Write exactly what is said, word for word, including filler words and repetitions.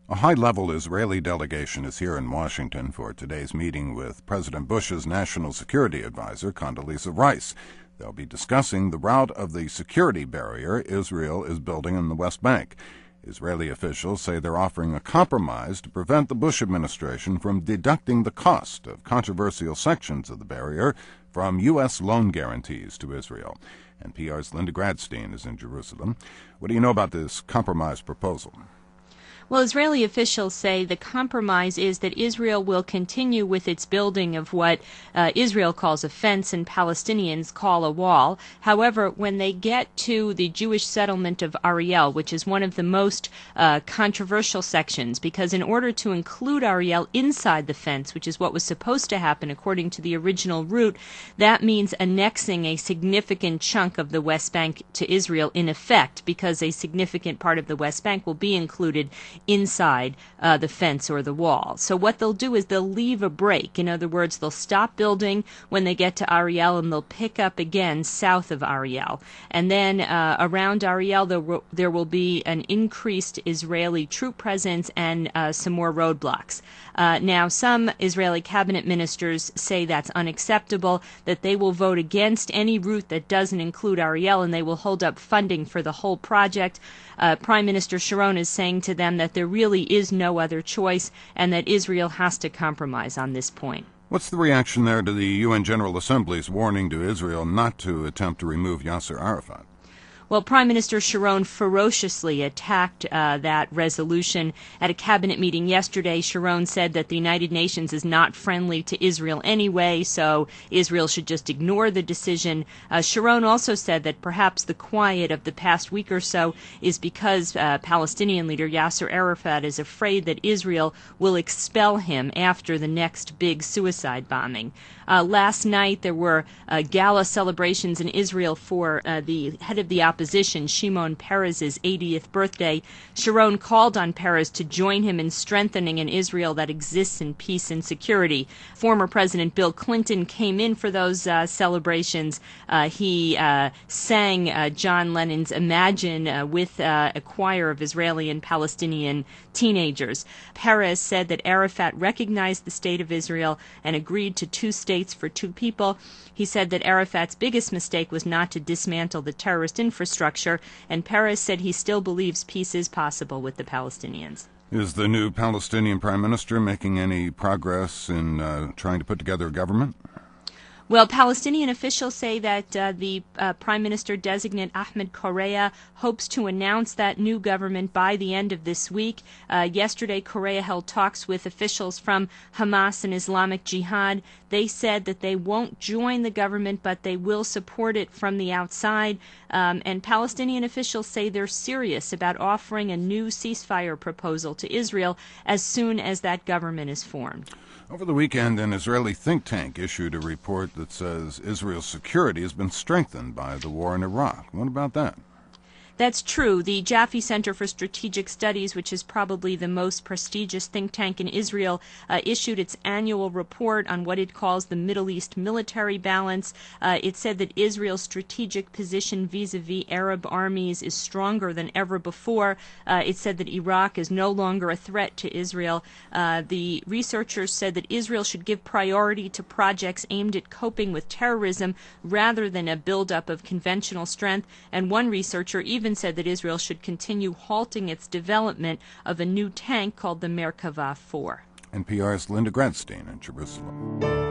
A high-level Israeli delegation is here in Washington for today's meeting with President Bush's National Security Advisor, Condoleezza Rice. They'll be discussing the route of the security barrier Israel is building in the West Bank. Israeli officials say they're offering a compromise to prevent the Bush administration from deducting the cost of controversial sections of the barrier from U S loan guarantees to Israel. N P R's Linda Gradstein is in Jerusalem. What do you know about this compromise proposal? Well, Israeli officials say the compromise is that Israel will continue with its building of what uh, Israel calls a fence and Palestinians call a wall. However, when they get to the Jewish settlement of Ariel, which is one of the most uh, controversial sections, because in order to include Ariel inside the fence, which is what was supposed to happen according to the original route, that means annexing a significant chunk of the West Bank to Israel in effect, because a significant part of the West Bank will be included inside uh, the fence or the wall. So what they'll do is they'll leave a break. In other words, they'll stop building when they get to Ariel, and they'll pick up again south of Ariel. And then uh, around Ariel, there will, there will be an increased Israeli troop presence and uh, some more roadblocks. Uh, now, some Israeli cabinet ministers say that's unacceptable, that they will vote against any route that doesn't include Ariel, and they will hold up funding for the whole project. Uh, Prime Minister Sharon is saying to them that there really is no other choice and that Israel has to compromise on this point. What's the reaction there to the U N General Assembly's warning to Israel not to attempt to remove Yasser Arafat? Well, Prime Minister Sharon ferociously attacked uh, that resolution at a cabinet meeting yesterday. Sharon said that the United Nations is not friendly to Israel anyway, so Israel should just ignore the decision. Uh, Sharon also said that perhaps the quiet of the past week or so is because uh, Palestinian leader Yasser Arafat is afraid that Israel will expel him after the next big suicide bombing. Uh, last night there were uh, gala celebrations in Israel for uh, the head of the opposition, Shimon Peres's eightieth birthday. Sharon called on Peres to join him in strengthening an Israel that exists in peace and security. Former President Bill Clinton came in for those uh, celebrations. Uh, he uh, sang uh, John Lennon's Imagine uh, with uh, a choir of Israeli and Palestinian teenagers. Peres said that Arafat recognized the state of Israel and agreed to two states for two people. He said that Arafat's biggest mistake was not to dismantle the terrorist infrastructure, and Peres said he still believes peace is possible with the Palestinians. Is the new Palestinian Prime Minister making any progress in uh, trying to put together a government? Well, Palestinian officials say that uh, the uh, Prime Minister designate Ahmed Correa hopes to announce that new government by the end of this week. Uh, yesterday, Correa held talks with officials from Hamas and Islamic Jihad. They said that they won't join the government, but they will support it from the outside. Um, and Palestinian officials say they're serious about offering a new ceasefire proposal to Israel as soon as that government is formed. Over the weekend, an Israeli think tank issued a report that says Israel's security has been strengthened by the war in Iraq. What about that? That's true. The Jaffe Center for Strategic Studies, which is probably the most prestigious think tank in Israel, uh, issued its annual report on what it calls the Middle East military balance. Uh, it said that Israel's strategic position vis-a-vis Arab armies is stronger than ever before. Uh, it said that Iraq is no longer a threat to Israel. Uh, the researchers said that Israel should give priority to projects aimed at coping with terrorism rather than a buildup of conventional strength. And one researcher even said that Israel should continue halting its development of a new tank called the Merkava four. N P R's Linda Gradstein in Jerusalem.